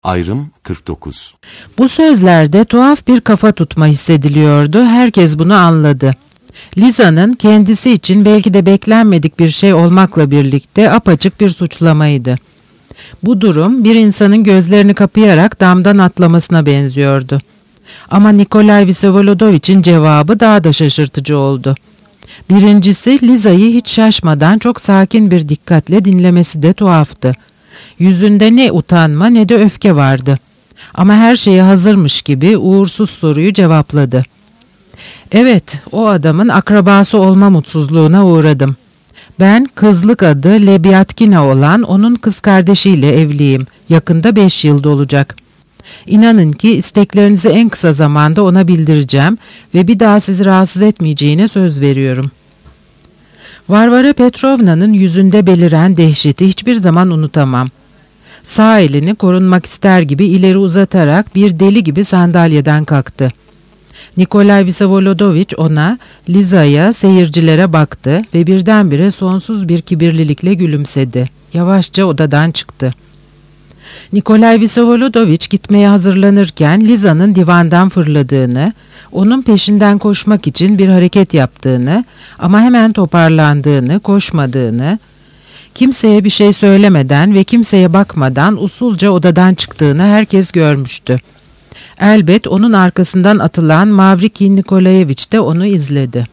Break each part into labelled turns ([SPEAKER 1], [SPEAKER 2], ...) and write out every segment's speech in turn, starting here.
[SPEAKER 1] Ayrım 49.
[SPEAKER 2] Bu sözlerde tuhaf bir kafa tutma hissediliyordu. Herkes bunu anladı. Liza'nın kendisi için belki de beklenmedik bir şey olmakla birlikte apaçık bir suçlamaydı. Bu durum bir insanın gözlerini kapayarak damdan atlamasına benziyordu. Ama Nikolay Vsevolodovic'in cevabı daha da şaşırtıcı oldu. Birincisi, Liza'yı hiç şaşmadan çok sakin bir dikkatle dinlemesi de tuhaftı. Yüzünde ne utanma ne de öfke vardı. Ama her şeye hazırmış gibi uğursuz soruyu cevapladı. Evet, o adamın akrabası olma mutsuzluğuna uğradım. Ben kızlık adı Lebyatkina olan onun kız kardeşiyle evliyim. Yakında 5 yıl dolacak. İnanın ki isteklerinizi en kısa zamanda ona bildireceğim ve bir daha sizi rahatsız etmeyeceğine söz veriyorum. Varvara Petrovna'nın yüzünde beliren dehşeti hiçbir zaman unutamam. Sağ elini korunmak ister gibi ileri uzatarak bir deli gibi sandalyeden kalktı. Nikolay Vsevolodovich ona, Liza'ya, seyircilere baktı ve birdenbire sonsuz bir kibirlilikle gülümsedi. Yavaşça odadan çıktı. Nikolay Vsevolodovich gitmeye hazırlanırken Liza'nın divandan fırladığını, onun peşinden koşmak için bir hareket yaptığını ama hemen toparlandığını, koşmadığını, kimseye bir şey söylemeden ve kimseye bakmadan usulca odadan çıktığını herkes görmüştü. Elbet onun arkasından atılan Mavriky Nikolaevich de onu izledi.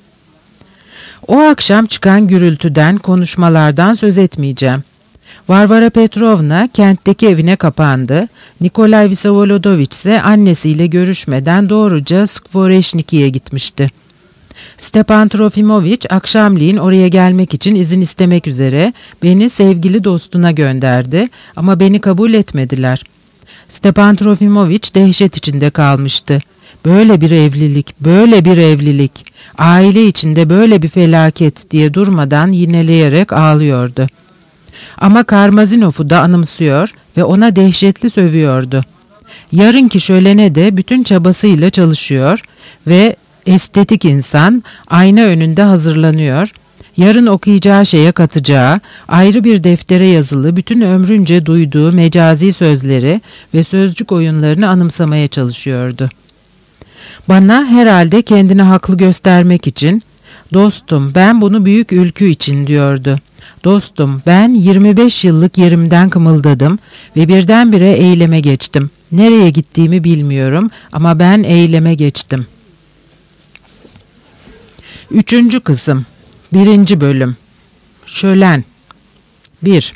[SPEAKER 2] O akşam çıkan gürültüden, konuşmalardan söz etmeyeceğim. Varvara Petrovna kentteki evine kapandı. Nikolay Vsevolodovich ise annesiyle görüşmeden doğruca Skvoreşniki'ye gitmişti. Stepan Trofimovich akşamleyin oraya gelmek için izin istemek üzere beni sevgili dostuna gönderdi ama beni kabul etmediler. Stepan Trofimovich dehşet içinde kalmıştı. Böyle bir evlilik, böyle bir evlilik, aile içinde böyle bir felaket diye durmadan yineleyerek ağlıyordu. Ama Karmazinov'u da anımsıyor ve ona dehşetli sövüyordu. Yarınki şölene de bütün çabasıyla çalışıyor ve estetik insan ayna önünde hazırlanıyor. Yarın okuyacağı şeye katacağı, ayrı bir deftere yazılı bütün ömrünce duyduğu mecazi sözleri ve sözcük oyunlarını anımsamaya çalışıyordu. Bana herhalde kendini haklı göstermek için, "Dostum, ben bunu büyük ülkü için," diyordu. "Dostum, ben 25 yıllık yerimden kımıldadım ve birdenbire eyleme geçtim. Nereye gittiğimi bilmiyorum ama ben eyleme geçtim." 3. kısım 1. bölüm Şölen 1.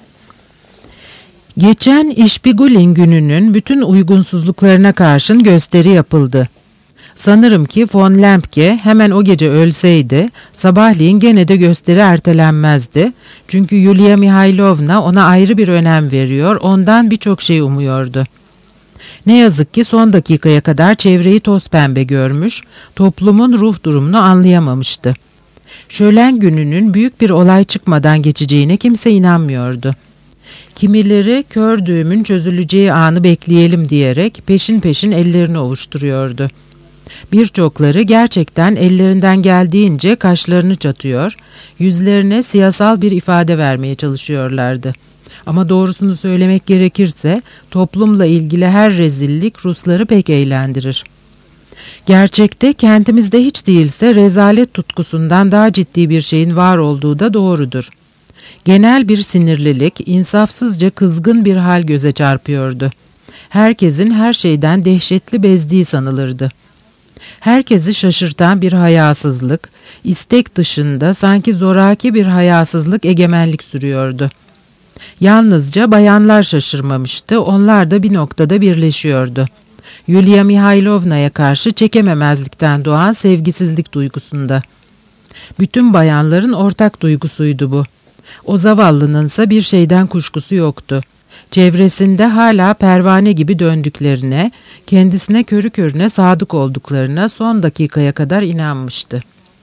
[SPEAKER 2] Geçen İşbigulin gününün bütün uygunsuzluklarına karşın gösteri yapıldı. Sanırım ki von Lembke hemen o gece ölseydi, sabahleyin gene de gösteri ertelenmezdi. Çünkü Yulia Mihailovna ona ayrı bir önem veriyor, ondan birçok şey umuyordu. Ne yazık ki son dakikaya kadar çevreyi toz pembe görmüş, toplumun ruh durumunu anlayamamıştı. Şölen gününün büyük bir olay çıkmadan geçeceğine kimse inanmıyordu. Kimileri kör düğümün çözüleceği anı bekleyelim diyerek peşin peşin ellerini ovuşturuyordu. Birçokları gerçekten ellerinden geldiğince kaşlarını çatıyor, yüzlerine siyasal bir ifade vermeye çalışıyorlardı. Ama doğrusunu söylemek gerekirse toplumla ilgili her rezillik Rusları pek eğlendirir. Gerçekte kentimizde hiç değilse rezalet tutkusundan daha ciddi bir şeyin var olduğu da doğrudur. Genel bir sinirlilik, insafsızca kızgın bir hal göze çarpıyordu. Herkesin her şeyden dehşetli bezdiği sanılırdı. Herkesi şaşırtan bir hayasızlık, istek dışında sanki zoraki bir hayasızlık egemenlik sürüyordu. Yalnızca bayanlar şaşırmamıştı, onlar da bir noktada birleşiyordu. Yulia Mihailovna'ya karşı çekememezlikten doğan sevgisizlik duygusunda. Bütün bayanların ortak duygusuydu bu. O zavallınınsa bir şeyden kuşkusu yoktu. Çevresinde hala pervane gibi döndüklerine, kendisine körü körüne sadık olduklarına son dakikaya kadar inanmıştı.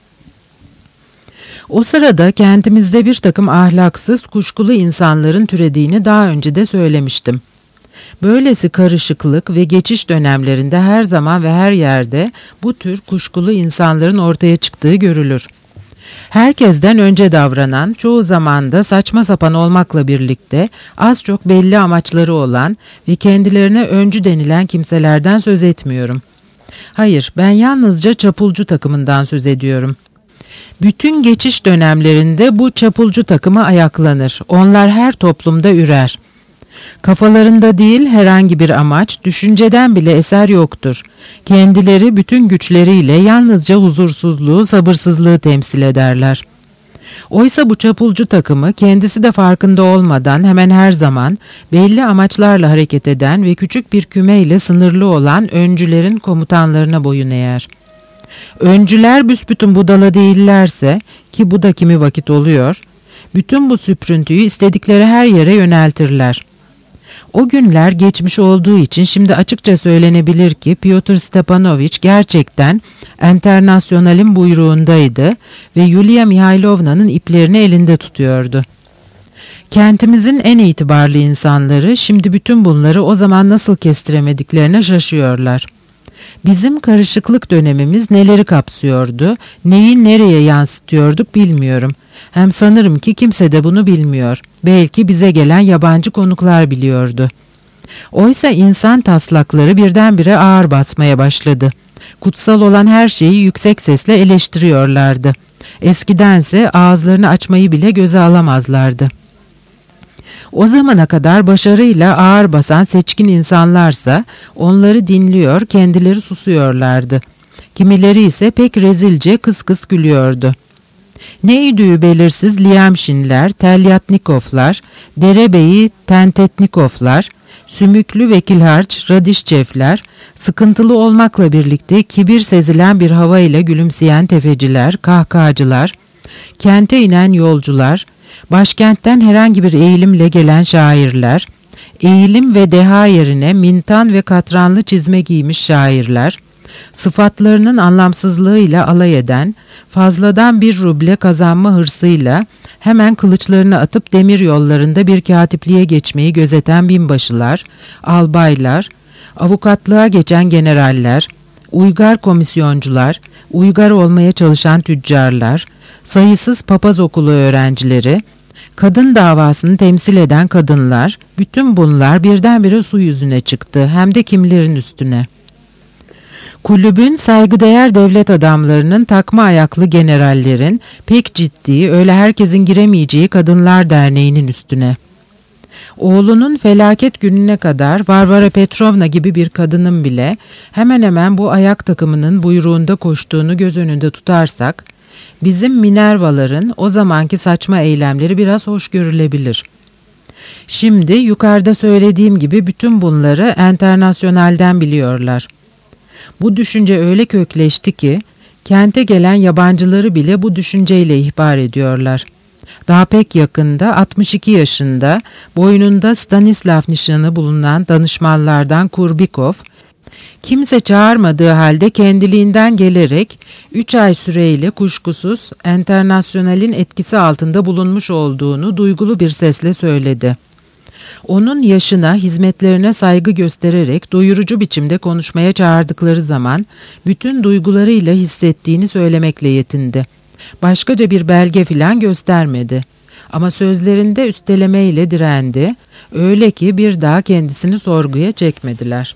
[SPEAKER 2] O sırada kentimizde bir takım ahlaksız, kuşkulu insanların türediğini daha önce de söylemiştim. Böylesi karışıklık ve geçiş dönemlerinde her zaman ve her yerde bu tür kuşkulu insanların ortaya çıktığı görülür. Herkesten önce davranan, çoğu zaman da saçma sapan olmakla birlikte az çok belli amaçları olan ve kendilerine öncü denilen kimselerden söz etmiyorum. Hayır, ben yalnızca çapulcu takımından söz ediyorum. Bütün geçiş dönemlerinde bu çapulcu takımı ayaklanır. Onlar her toplumda ürer. Kafalarında değil herhangi bir amaç, düşünceden bile eser yoktur. Kendileri bütün güçleriyle yalnızca huzursuzluğu, sabırsızlığı temsil ederler. Oysa bu çapulcu takımı kendisi de farkında olmadan hemen her zaman belli amaçlarla hareket eden ve küçük bir kümeyle sınırlı olan öncülerin komutanlarına boyun eğer. Öncüler büsbütün budala değillerse, ki bu da kimi vakit oluyor, bütün bu süprüntüyü istedikleri her yere yöneltirler. O günler geçmiş olduğu için şimdi açıkça söylenebilir ki Pyotr Stepanovich gerçekten Enternasyonal'in buyruğundaydı ve Yulia Mihailovna'nın iplerini elinde tutuyordu. Kentimizin en itibarlı insanları şimdi bütün bunları o zaman nasıl kestiremediklerine şaşıyorlar. Bizim karışıklık dönemimiz neleri kapsıyordu, neyi nereye yansıtıyorduk bilmiyorum. Hem sanırım ki kimse de bunu bilmiyor. Belki bize gelen yabancı konuklar biliyordu. Oysa insan taslakları birdenbire ağır basmaya başladı. Kutsal olan her şeyi yüksek sesle eleştiriyorlardı. Eskidense ağızlarını açmayı bile göze alamazlardı. O zamana kadar başarıyla ağır basan seçkin insanlarsa onları dinliyor, kendileri susuyorlardı. Kimileri ise pek rezilce kıs kıs gülüyordu. Ne idüğü belirsiz Lyamşinler, Telyatnikovlar, derebeyi Tentetnikovlar, sümüklü vekilharç Radişçevler, sıkıntılı olmakla birlikte kibir sezilen bir hava ile gülümseyen tefeciler, kahkahacılar, kente inen yolcular, başkentten herhangi bir eğilimle gelen şairler, eğilim ve deha yerine mintan ve katranlı çizme giymiş şairler, sıfatlarının anlamsızlığıyla alay eden, fazladan bir ruble kazanma hırsıyla hemen kılıçlarını atıp demir yollarında bir katipliğe geçmeyi gözeten binbaşılar, albaylar, avukatlığa geçen generaller, uygar komisyoncular, uygar olmaya çalışan tüccarlar, sayısız papaz okulu öğrencileri, kadın davasını temsil eden kadınlar, bütün bunlar birdenbire su yüzüne çıktı, hem de kimlerin üstüne. Kulübün saygıdeğer devlet adamlarının takma ayaklı generallerin pek ciddi, öyle herkesin giremeyeceği Kadınlar Derneği'nin üstüne. Oğlunun felaket gününe kadar Varvara Petrovna gibi bir kadının bile hemen hemen bu ayak takımının buyruğunda koştuğunu göz önünde tutarsak, bizim Minervaların o zamanki saçma eylemleri biraz hoş görülebilir. Şimdi yukarıda söylediğim gibi bütün bunları Enternasyonal'den biliyorlar. Bu düşünce öyle kökleşti ki, kente gelen yabancıları bile bu düşünceyle ihbar ediyorlar. Daha pek yakında 62 yaşında, boynunda Stanislav nişanı bulunan danışmanlardan Kurbikov, kimse çağırmadığı halde kendiliğinden gelerek 3 ay süreyle kuşkusuz Enternasyonal'in etkisi altında bulunmuş olduğunu duygulu bir sesle söyledi. Onun yaşına, hizmetlerine saygı göstererek doyurucu biçimde konuşmaya çağırdıkları zaman bütün duygularıyla hissettiğini söylemekle yetindi. Başkaca bir belge filan göstermedi. Ama sözlerinde üstelemeyle direndi, öyle ki bir daha kendisini sorguya çekmediler.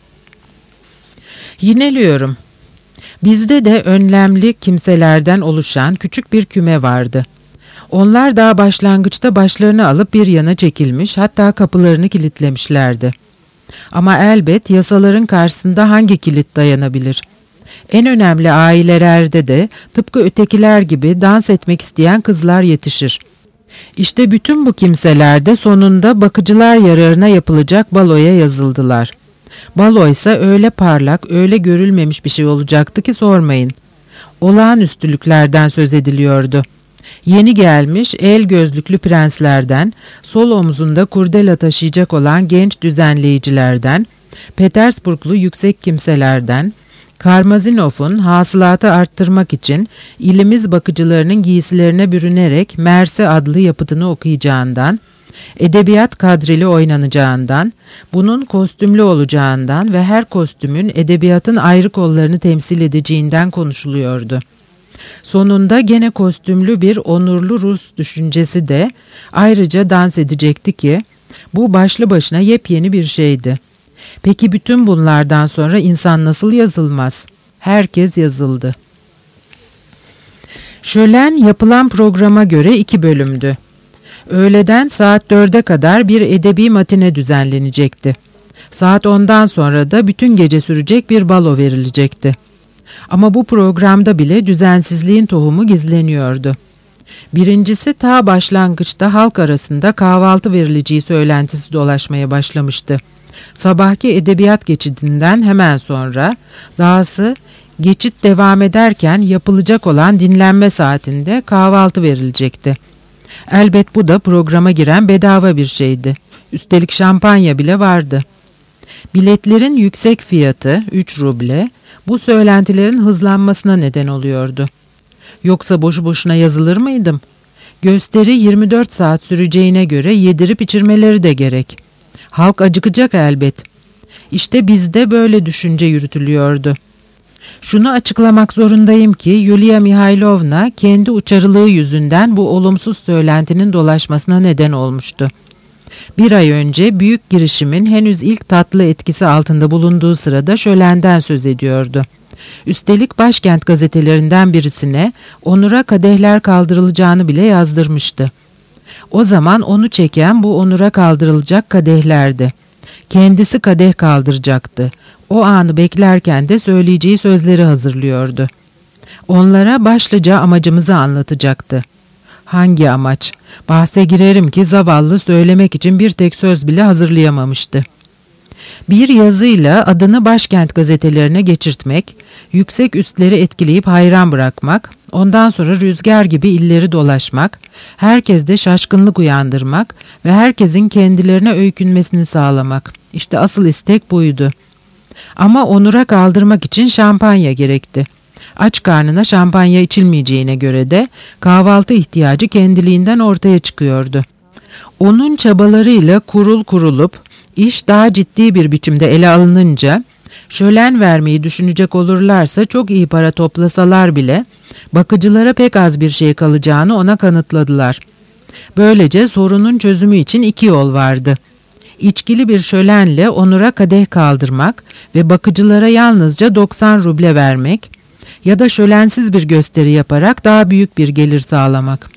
[SPEAKER 2] Yineliyorum. Bizde de önlemli kimselerden oluşan küçük bir küme vardı. Onlar daha başlangıçta başlarını alıp bir yana çekilmiş, hatta kapılarını kilitlemişlerdi. Ama elbet yasaların karşısında hangi kilit dayanabilir? En önemli ailelerde de tıpkı ötekiler gibi dans etmek isteyen kızlar yetişir. İşte bütün bu kimseler de sonunda bakıcılar yararına yapılacak baloya yazıldılar. Balo ise öyle parlak, öyle görülmemiş bir şey olacaktı ki sormayın. Olağanüstülüklerden söz ediliyordu. Yeni gelmiş el gözlüklü prenslerden, sol omzunda kurdela taşıyacak olan genç düzenleyicilerden, Petersburglu yüksek kimselerden, Karmazinov'un hasılatı arttırmak için ilimiz bakıcılarının giysilerine bürünerek Merse adlı yapıtını okuyacağından, edebiyat kadrili oynanacağından, bunun kostümlü olacağından ve her kostümün edebiyatın ayrı kollarını temsil edeceğinden konuşuluyordu. Sonunda gene kostümlü bir onurlu Rus düşüncesi de ayrıca dans edecekti ki bu başlı başına yepyeni bir şeydi. Peki bütün bunlardan sonra insan nasıl yazılmaz? Herkes yazıldı. Şölen yapılan programa göre 2 bölümdü. Öğleden saat 4'e kadar bir edebi matine düzenlenecekti. Saat 10'dan sonra da bütün gece sürecek bir balo verilecekti. Ama bu programda bile düzensizliğin tohumu gizleniyordu. Birincisi ta başlangıçta halk arasında kahvaltı verileceği söylentisi dolaşmaya başlamıştı. Sabahki edebiyat geçidinden hemen sonra, dahası geçit devam ederken yapılacak olan dinlenme saatinde kahvaltı verilecekti. Elbet bu da programa giren bedava bir şeydi. Üstelik şampanya bile vardı. Biletlerin yüksek fiyatı 3 ruble bu söylentilerin hızlanmasına neden oluyordu. Yoksa boşu boşuna yazılır mıydım? Gösteri 24 saat süreceğine göre yedirip içirmeleri de gerek. Halk acıkacak elbet. İşte bizde böyle düşünce yürütülüyordu. Şunu açıklamak zorundayım ki Yulia Mihailovna kendi uçarılığı yüzünden bu olumsuz söylentinin dolaşmasına neden olmuştu. 1 ay önce büyük girişimin henüz ilk tatlı etkisi altında bulunduğu sırada şölenden söz ediyordu. Üstelik başkent gazetelerinden birisine Onur'a kadehler kaldırılacağını bile yazdırmıştı. O zaman onu çeken bu Onur'a kaldırılacak kadehlerdi. Kendisi kadeh kaldıracaktı. O anı beklerken de söyleyeceği sözleri hazırlıyordu. Onlara başlıca amacımızı anlatacaktı. Hangi amaç? Bahse girerim ki zavallı söylemek için bir tek söz bile hazırlayamamıştı. Bir yazıyla adını başkent gazetelerine geçirtmek, yüksek üstleri etkileyip hayran bırakmak, ondan sonra rüzgar gibi illeri dolaşmak, herkeste şaşkınlık uyandırmak ve herkesin kendilerine öykünmesini sağlamak. İşte asıl istek buydu. Ama Onur'a kaldırmak için şampanya gerekti. Aç karnına şampanya içilmeyeceğine göre de kahvaltı ihtiyacı kendiliğinden ortaya çıkıyordu. Onun çabalarıyla kurulup iş daha ciddi bir biçimde ele alınınca şölen vermeyi düşünecek olurlarsa çok iyi para toplasalar bile bakıcılara pek az bir şey kalacağını ona kanıtladılar. Böylece sorunun çözümü için 2 yol vardı. İçkili bir şölenle Onur'a kadeh kaldırmak ve bakıcılara yalnızca 90 ruble vermek ya da şölensiz bir gösteri yaparak daha büyük bir gelir sağlamak.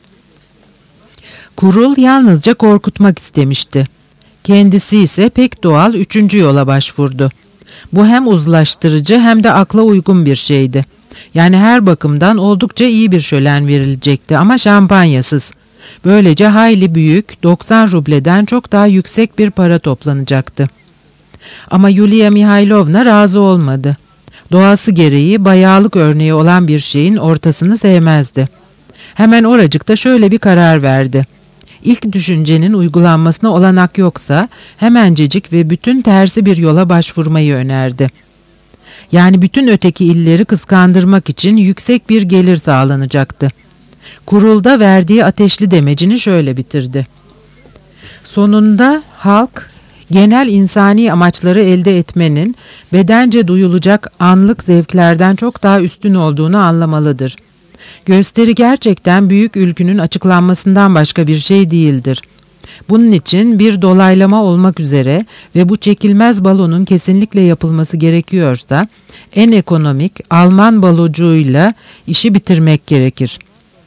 [SPEAKER 2] Kurul yalnızca korkutmak istemişti. Kendisi ise pek doğal 3. yola başvurdu. Bu hem uzlaştırıcı hem de akla uygun bir şeydi. Yani her bakımdan oldukça iyi bir şölen verilecekti ama şampanyasız. Böylece hayli büyük 90 rubleden çok daha yüksek bir para toplanacaktı. Ama Yulia Mihailovna razı olmadı. Doğası gereği bayağılık örneği olan bir şeyin ortasını sevmezdi. Hemen oracıkta şöyle bir karar verdi. İlk düşüncenin uygulanmasına olanak yoksa hemencecik ve bütün tersi bir yola başvurmayı önerdi. Yani bütün öteki illeri kıskandırmak için yüksek bir gelir sağlanacaktı. Kurulda verdiği ateşli demecini şöyle bitirdi. Sonunda halk genel insani amaçları elde etmenin bedence duyulacak anlık zevklerden çok daha üstün olduğunu anlamalıdır. Gösteri gerçekten büyük ülkünün açıklanmasından başka bir şey değildir. Bunun için bir dolaylama olmak üzere ve bu çekilmez balonun kesinlikle yapılması gerekiyorsa en ekonomik Alman balocuğuyla işi bitirmek gerekir.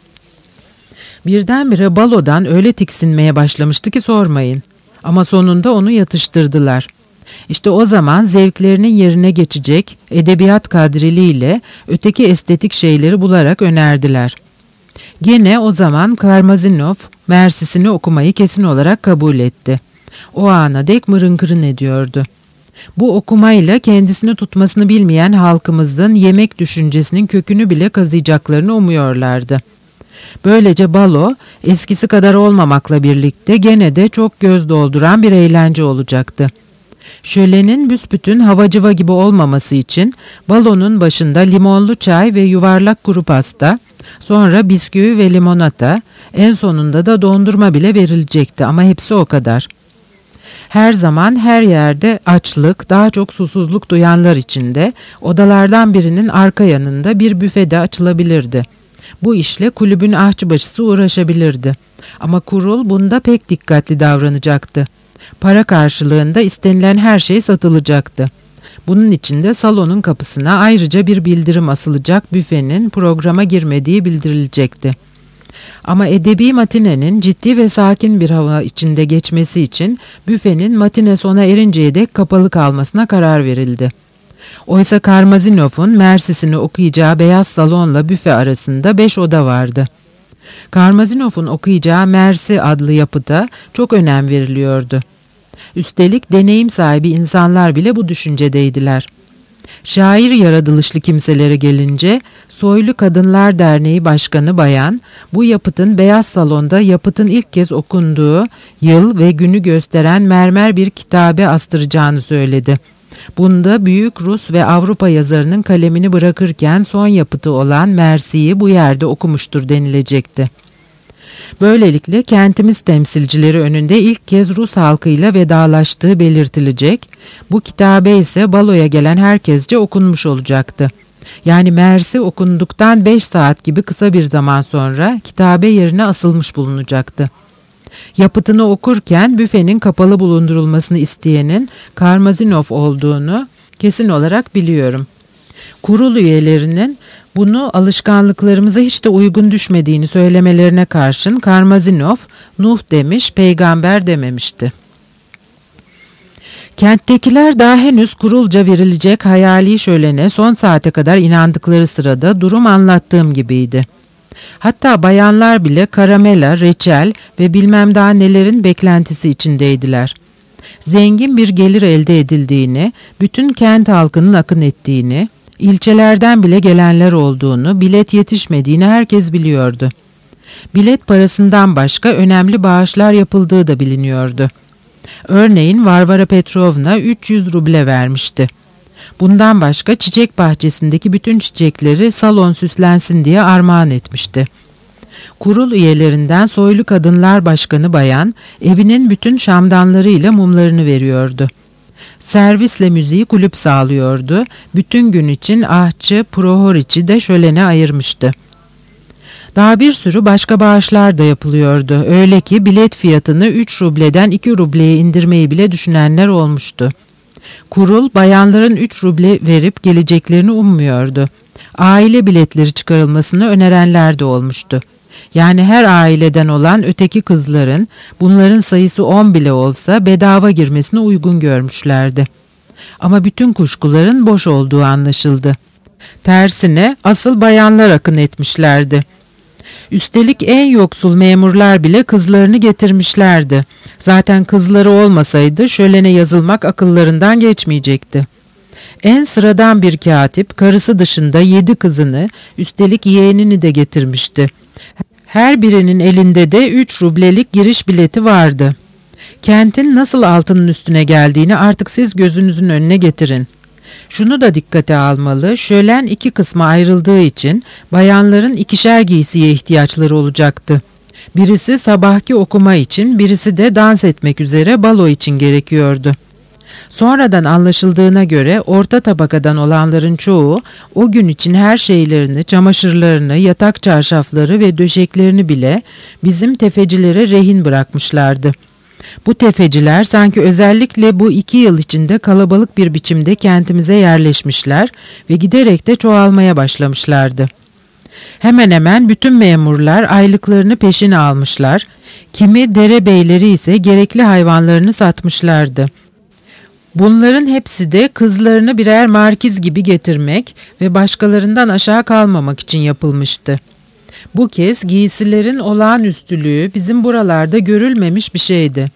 [SPEAKER 2] Birdenbire balodan öyle tiksinmeye başlamıştı ki sormayın. Ama sonunda onu yatıştırdılar. İşte o zaman zevklerinin yerine geçecek edebiyat kadriliğiyle öteki estetik şeyleri bularak önerdiler. Gene o zaman Karmazinov Mersisini okumayı kesin olarak kabul etti. O ana dek mırın kırın ediyordu. Bu okumayla kendisini tutmasını bilmeyen halkımızın yemek düşüncesinin kökünü bile kazıyacaklarını umuyorlardı. Böylece balo eskisi kadar olmamakla birlikte gene de çok göz dolduran bir eğlence olacaktı. Şölenin büsbütün havacıva gibi olmaması için balonun başında limonlu çay ve yuvarlak kuru pasta, sonra bisküvi ve limonata, en sonunda da dondurma bile verilecekti ama hepsi o kadar. Her zaman her yerde açlık, daha çok susuzluk duyanlar için de odalardan birinin arka yanında bir büfede açılabilirdi. Bu işle kulübün ahçıbaşısı uğraşabilirdi. Ama kurul bunda pek dikkatli davranacaktı. Para karşılığında istenilen her şey satılacaktı. Bunun için de salonun kapısına ayrıca bir bildirim asılacak, büfenin programa girmediği bildirilecekti. Ama edebi matinenin ciddi ve sakin bir hava içinde geçmesi için büfenin matine sona erinceye dek kapalı kalmasına karar verildi. Oysa Karmazinov'un Mersis'ini okuyacağı beyaz salonla büfe arasında 5 oda vardı. Karmazinov'un okuyacağı Mersi adlı yapıda çok önem veriliyordu. Üstelik deneyim sahibi insanlar bile bu düşüncedeydiler. Şair yaratılışlı kimselere gelince, Soylu Kadınlar Derneği Başkanı Bayan, bu yapıtın Beyaz Salon'da yapıtın ilk kez okunduğu yıl ve günü gösteren mermer bir kitabe astıracağını söyledi. Bunda büyük Rus ve Avrupa yazarının kalemini bırakırken son yapıtı olan Mersi'yi bu yerde okumuştur denilecekti. Böylelikle kentimiz temsilcileri önünde ilk kez Rus halkıyla vedalaştığı belirtilecek, bu kitabe ise baloya gelen herkesce okunmuş olacaktı. Yani Mersi okunduktan 5 saat gibi kısa bir zaman sonra kitabe yerine asılmış bulunacaktı. Yapıtını okurken büfenin kapalı bulundurulmasını isteyenin Karmazinov olduğunu kesin olarak biliyorum. Kurul üyelerinin bunu alışkanlıklarımıza hiç de uygun düşmediğini söylemelerine karşın Karmazinov, Nuh demiş, peygamber dememişti. Kenttekiler daha henüz kurulca verilecek hayali şölene son saate kadar inandıkları sırada durum anlattığım gibiydi. Hatta bayanlar bile karamela, reçel ve bilmem daha nelerin beklentisi içindeydiler. Zengin bir gelir elde edildiğini, bütün kent halkının akın ettiğini, ilçelerden bile gelenler olduğunu, bilet yetişmediğini herkes biliyordu. Bilet parasından başka önemli bağışlar yapıldığı da biliniyordu. Örneğin Varvara Petrovna 300 ruble vermişti. Bundan başka çiçek bahçesindeki bütün çiçekleri salon süslensin diye armağan etmişti. Kurul üyelerinden Soylu Kadınlar Başkanı Bayan, evinin bütün şamdanlarıyla mumlarını veriyordu. Servisle müziği kulüp sağlıyordu. Bütün gün için ahçı Prohoriç'i de şölene ayırmıştı. Daha bir sürü başka bağışlar da yapılıyordu. Öyle ki bilet fiyatını 3 rubleden 2 rubleye indirmeyi bile düşünenler olmuştu. Kurul bayanların 3 ruble verip geleceklerini ummuyordu. Aile biletleri çıkarılmasını önerenler de olmuştu. Yani her aileden olan öteki kızların, bunların sayısı 10 bile olsa bedava girmesine uygun görmüşlerdi. Ama bütün kuşkuların boş olduğu anlaşıldı. Tersine asıl bayanlar akın etmişlerdi. Üstelik en yoksul memurlar bile kızlarını getirmişlerdi. Zaten kızları olmasaydı şölene yazılmak akıllarından geçmeyecekti. En sıradan bir katip karısı dışında 7 kızını, üstelik yeğenini de getirmişti. Her birinin elinde de 3 rublelik giriş bileti vardı. Kentin nasıl altının üstüne geldiğini artık siz gözünüzün önüne getirin. Şunu da dikkate almalı, şölen 2 kısma ayrıldığı için bayanların 2'şer giysiye ihtiyaçları olacaktı. Birisi sabahki okuma için, birisi de dans etmek üzere balo için gerekiyordu. Sonradan anlaşıldığına göre orta tabakadan olanların çoğu o gün için her şeylerini, çamaşırlarını, yatak çarşafları ve döşeklerini bile bizim tefecilere rehin bırakmışlardı. Bu tefeciler sanki özellikle bu 2 yıl içinde kalabalık bir biçimde kentimize yerleşmişler ve giderek de çoğalmaya başlamışlardı. Hemen hemen bütün memurlar aylıklarını peşine almışlar, kimi derebeyleri ise gerekli hayvanlarını satmışlardı. Bunların hepsi de kızlarını birer markiz gibi getirmek ve başkalarından aşağı kalmamak için yapılmıştı. Bu kez giysilerin olağanüstülüğü bizim buralarda görülmemiş bir şeydi.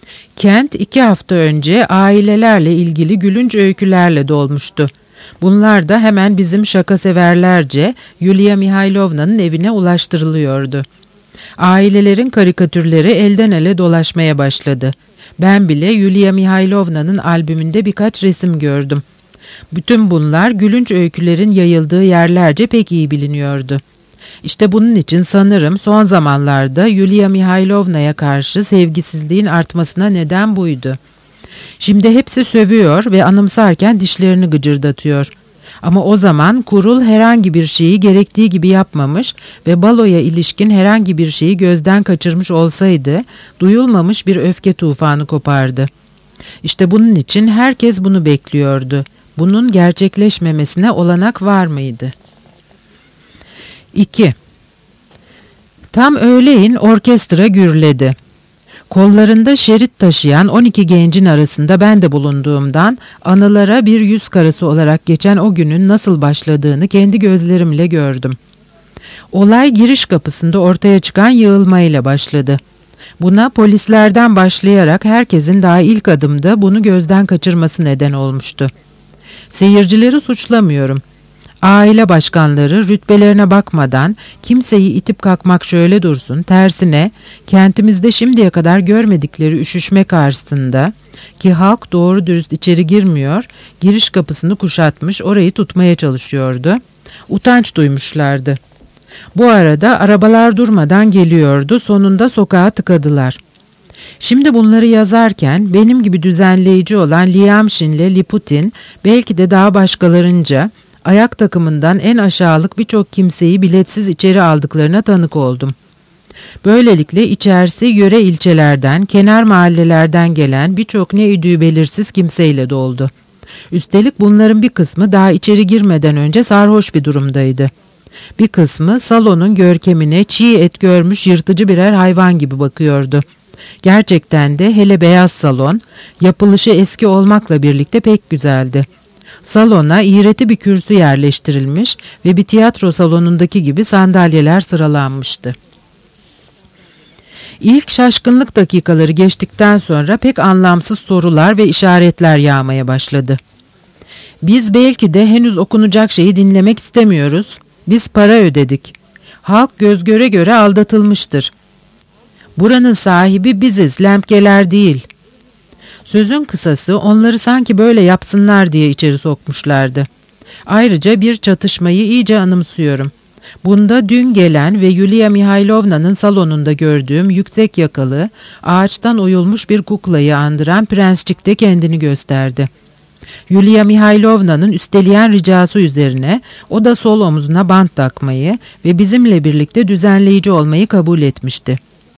[SPEAKER 2] Kent 2 hafta önce ailelerle ilgili gülünç öykülerle dolmuştu. Bunlar da hemen bizim şakaseverlerce Yulia Mihailovna'nın evine ulaştırılıyordu. Ailelerin karikatürleri elden ele dolaşmaya başladı. Ben bile Yulia Mihailovna'nın albümünde birkaç resim gördüm. Bütün bunlar gülünç öykülerin yayıldığı yerlerce pek iyi biliniyordu. İşte bunun için sanırım son zamanlarda Yulia Mihailovna'ya karşı sevgisizliğin artmasına neden buydu. Şimdi hepsi sövüyor ve anımsarken dişlerini gıcırdatıyor. Ama o zaman kurul herhangi bir şeyi gerektiği gibi yapmamış ve baloya ilişkin herhangi bir şeyi gözden kaçırmış olsaydı duyulmamış bir öfke tufanı kopardı. İşte bunun için herkes bunu bekliyordu. Bunun gerçekleşmemesine olanak var mıydı? 2. Tam öğleyin orkestra gürledi. Kollarında şerit taşıyan 12 gencin arasında ben de bulunduğumdan anılara bir yüz karası olarak geçen o günün nasıl başladığını kendi gözlerimle gördüm. Olay giriş kapısında ortaya çıkan yığılmayla başladı. Buna polislerden başlayarak herkesin daha ilk adımda bunu gözden kaçırması neden olmuştu. Seyircileri suçlamıyorum. Aile başkanları rütbelerine bakmadan kimseyi itip kalkmak şöyle dursun, tersine kentimizde şimdiye kadar görmedikleri üşüşme karşısında ki halk doğru dürüst içeri girmiyor, giriş kapısını kuşatmış orayı tutmaya çalışıyordu. Utanç duymuşlardı. Bu arada arabalar durmadan geliyordu, sonunda sokağa tıkadılar. Şimdi bunları yazarken benim gibi düzenleyici olan Liamshin'le Liputin belki de daha başkalarınca ayak takımından en aşağılık birçok kimseyi biletsiz içeri aldıklarına tanık oldum. Böylelikle içerisi yöre ilçelerden, kenar mahallelerden gelen birçok ne idüğü belirsiz kimseyle doldu. Üstelik bunların bir kısmı daha içeri girmeden önce sarhoş bir durumdaydı. Bir kısmı salonun görkemine çiğ et görmüş yırtıcı birer hayvan gibi bakıyordu. Gerçekten de hele beyaz salon, yapılışı eski olmakla birlikte pek güzeldi. Salona iğreti bir kürsü yerleştirilmiş ve bir tiyatro salonundaki gibi sandalyeler sıralanmıştı. İlk şaşkınlık dakikaları geçtikten sonra pek anlamsız sorular ve işaretler yağmaya başladı. Biz belki de henüz okunacak şeyi dinlemek istemiyoruz. Biz para ödedik. Halk göz göre göre aldatılmıştır. Buranın sahibi biziz, Lemkeler değil. Sözün kısası onları sanki böyle yapsınlar diye içeri sokmuşlardı. Ayrıca bir çatışmayı iyice anımsıyorum. Bunda dün gelen ve Yulia Mihailovna'nın salonunda gördüğüm yüksek yakalı, ağaçtan oyulmuş bir kuklayı andıran prensçik de kendini gösterdi. Yulia Mihailovna'nın üsteleyen ricası üzerine o da sol omzuna bant takmayı ve bizimle birlikte düzenleyici olmayı kabul etmişti.